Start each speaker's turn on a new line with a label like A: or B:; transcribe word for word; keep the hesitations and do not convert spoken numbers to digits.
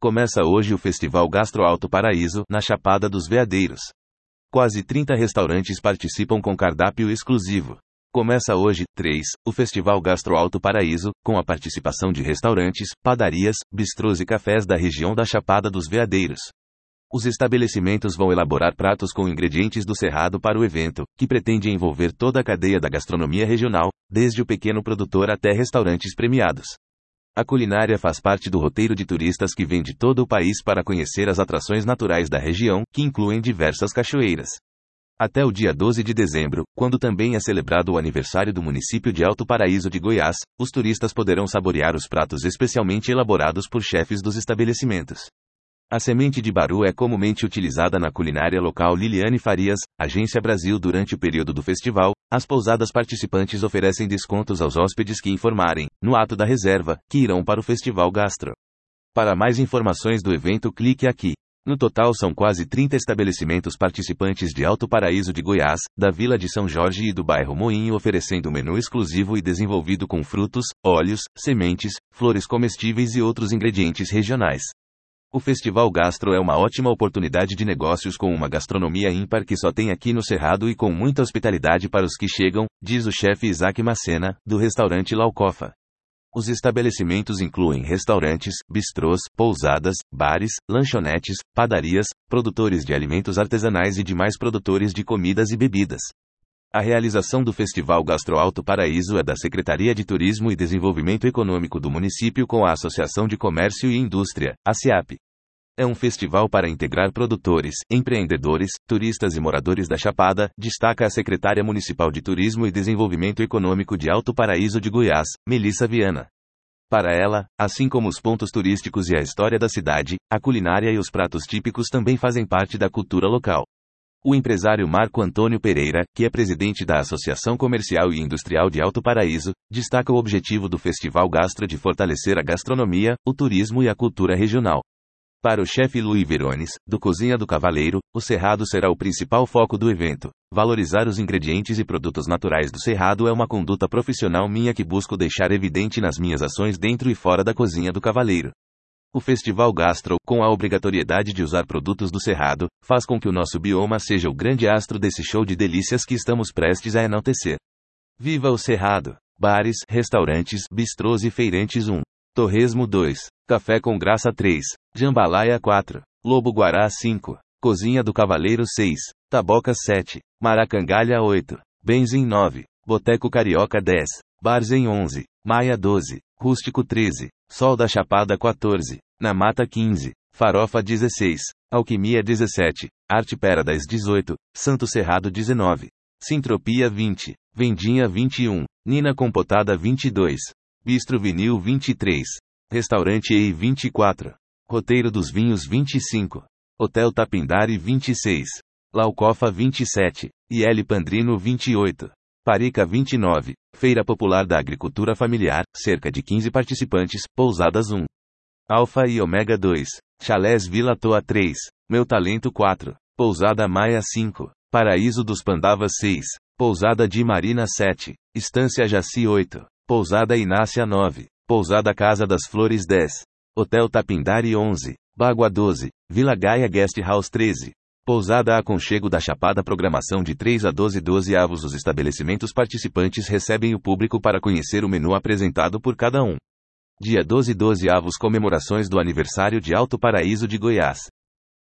A: Começa hoje o Festival Gastro Alto Paraíso, na Chapada dos Veadeiros. Quase trinta restaurantes participam com cardápio exclusivo. Começa hoje, três, o Festival Gastro Alto Paraíso, com a participação de restaurantes, padarias, bistrôs e cafés da região da Chapada dos Veadeiros. Os estabelecimentos vão elaborar pratos com ingredientes do Cerrado para o evento, que pretende envolver toda a cadeia da gastronomia regional, desde o pequeno produtor até restaurantes premiados. A culinária faz parte do roteiro de turistas que vêm de todo o país para conhecer as atrações naturais da região, que incluem diversas cachoeiras. Até o dia doze de dezembro, quando também é celebrado o aniversário do município de Alto Paraíso de Goiás, os turistas poderão saborear os pratos especialmente elaborados por chefes dos estabelecimentos. A semente de baru é comumente utilizada na culinária local. Liliane Farias, Agência Brasil. Durante o período do festival, as pousadas participantes oferecem descontos aos hóspedes que informarem, no ato da reserva, que irão para o Festival Gastro. Para mais informações do evento, clique aqui. No total são quase trinta estabelecimentos participantes de Alto Paraíso de Goiás, da Vila de São Jorge e do bairro Moinho, oferecendo menu exclusivo e desenvolvido com frutos, óleos, sementes, flores comestíveis e outros ingredientes regionais. O Festival Gastro é uma ótima oportunidade de negócios com uma gastronomia ímpar que só tem aqui no Cerrado e com muita hospitalidade para os que chegam, diz o chefe Isaac Macena, do restaurante Laucofa. Os estabelecimentos incluem restaurantes, bistrôs, pousadas, bares, lanchonetes, padarias, produtores de alimentos artesanais e demais produtores de comidas e bebidas. A realização do Festival Gastro Alto Paraíso é da Secretaria de Turismo e Desenvolvimento Econômico do município com a Associação de Comércio e Indústria, a SEAP. É um festival para integrar produtores, empreendedores, turistas e moradores da Chapada, destaca a secretária municipal de Turismo e Desenvolvimento Econômico de Alto Paraíso de Goiás, Melissa Viana. Para ela, assim como os pontos turísticos e a história da cidade, a culinária e os pratos típicos também fazem parte da cultura local. O empresário Marco Antônio Pereira, que é presidente da Associação Comercial e Industrial de Alto Paraíso, destaca o objetivo do Festival Gastro de fortalecer a gastronomia, o turismo e a cultura regional. Para o chefe Luiz Verones, do Cozinha do Cavaleiro, o Cerrado será o principal foco do evento. Valorizar os ingredientes e produtos naturais do Cerrado é uma conduta profissional minha que busco deixar evidente nas minhas ações dentro e fora da Cozinha do Cavaleiro. O Festival Gastro, com a obrigatoriedade de usar produtos do Cerrado, faz com que o nosso bioma seja o grande astro desse show de delícias que estamos prestes a enaltecer. Viva o Cerrado! Bares, restaurantes, bistrôs e feirantes um. Torresmo dois. Café com Graça três. Jambalaya quatro. Lobo Guará cinco. Cozinha do Cavaleiro seis. Taboca sete. Maracangalha oito. Benzin nove. Boteco Carioca dez. Barzen onze. Maia doze. Rústico treze. Sol da Chapada quatorze. Na Mata quinze. Farofa dezesseis. Alquimia dezessete. Arte Paradise dezoito. Santo Cerrado dezenove. Sintropia vinte. Vendinha vinte e um. Nina Compotada vinte e dois. Bistro Vinil vinte e três. Restaurante E I vinte e quatro. Roteiro dos Vinhos vinte e cinco. Hotel Tapindari vinte e seis. Laucofa vinte e sete. I L Pandrino vinte e oito. Parica vinte e nove. Feira Popular da Agricultura Familiar, cerca de quinze participantes, pousadas um. Alfa e Ômega dois. Chalés Vila Toa três. Meu Talento quatro. Pousada Maia cinco. Paraíso dos Pandavas seis. Pousada de Marina sete. Estância Jaci oito. Pousada Inácia nove. Pousada Casa das Flores dez. Hotel Tapindari onze. Bagua doze. Vila Gaia Guest House treze. Pousada Aconchego da Chapada. Programação de três a doze doze avos. Os estabelecimentos participantes recebem o público para conhecer o menu apresentado por cada um. Dia doze doze avos. Comemorações do aniversário de Alto Paraíso de Goiás.